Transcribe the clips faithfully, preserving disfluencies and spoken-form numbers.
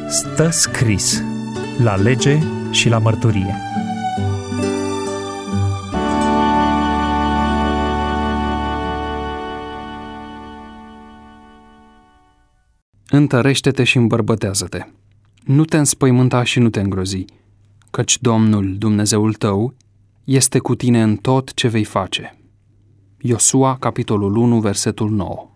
Stă scris la lege și la mărturie. Întărește-te și îmbărbătează-te. Nu te înspăimânta și nu te îngrozi, căci Domnul, Dumnezeul tău, este cu tine în tot ce vei face. Iosua, capitolul unu, versetul nouă.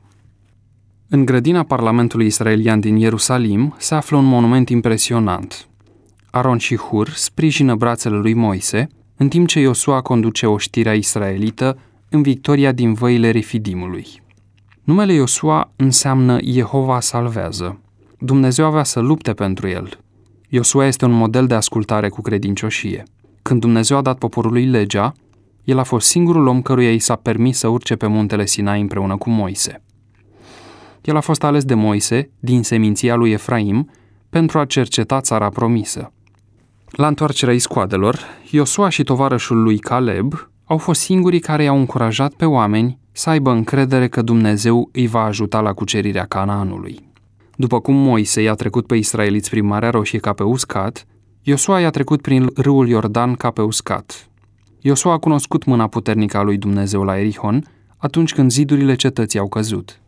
În grădina Parlamentului israelian din Ierusalim se află un monument impresionant. Aron și Hur sprijină brațele lui Moise, în timp ce Iosua conduce oștirea israelită în victoria din văile Refidimului. Numele Iosua înseamnă Jehova salvează. Dumnezeu avea să lupte pentru el. Iosua este un model de ascultare cu credincioșie. Când Dumnezeu a dat poporului legea, el a fost singurul om căruia i s-a permis să urce pe muntele Sinai împreună cu Moise. El a fost ales de Moise, din seminția lui Efraim, pentru a cerceta țara promisă. La întoarcerea iscoadelor, Iosua și tovarășul lui Caleb au fost singurii care i-au încurajat pe oameni să aibă încredere că Dumnezeu îi va ajuta la cucerirea Canaanului. După cum Moise i-a trecut pe israeliți prin Marea Roșie ca pe uscat, Iosua i-a trecut prin râul Iordan ca pe uscat. Iosua a cunoscut mâna puternică a lui Dumnezeu la Erihon atunci când zidurile cetății au căzut.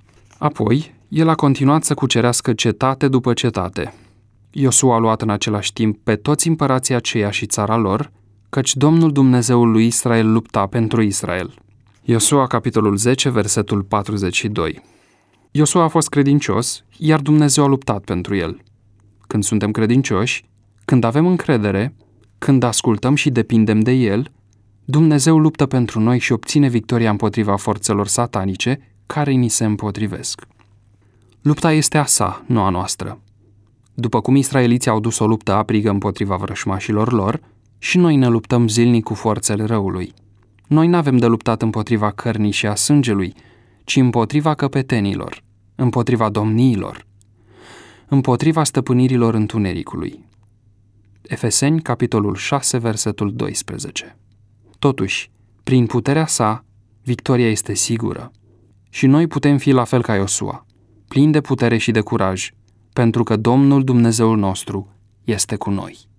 Apoi, el a continuat să cucerească cetate după cetate. Iosua a luat în același timp pe toți împărații aceia și țara lor, căci Domnul Dumnezeul lui Israel lupta pentru Israel. Iosua, capitolul zece, versetul patruzeci și doi. Iosua a fost credincios, iar Dumnezeu a luptat pentru el. Când suntem credincioși, când avem încredere, când ascultăm și depindem de el, Dumnezeu luptă pentru noi și obține victoria împotriva forțelor satanice care ni se împotrivesc. Lupta este a sa, nu a noastră. După cum israeliții au dus o luptă aprigă împotriva vrășmașilor lor, și noi ne luptăm zilnic cu forțele răului. Noi n-avem de luptat împotriva cărnii și a sângelui, ci împotriva căpetenilor, împotriva domniilor, împotriva stăpânirilor întunericului. Efeseni, capitolul șase, versetul doisprezece. Totuși, prin puterea sa, victoria este sigură. Și noi putem fi la fel ca Iosua, plini de putere și de curaj, pentru că Domnul Dumnezeul nostru este cu noi.